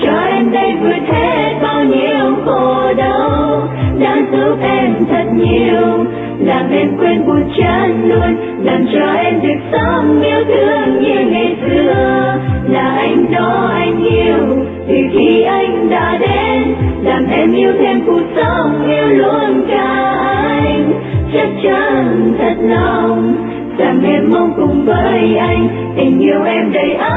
cho em đây vượt hết bao nhiêu khổ đau, đã giúp em thật nhiều, làm em quên buồn chán luôn, làm cho em được sống yêu thương như ngày xưa. Là anh đó anh yêu từ khi anh đã đến, làm em yêu thêm cuộc sống, yêu luôn cả anh, chắc chắn thật lòng, rằng em mong cùng với anh, tình yêu em đầy ắp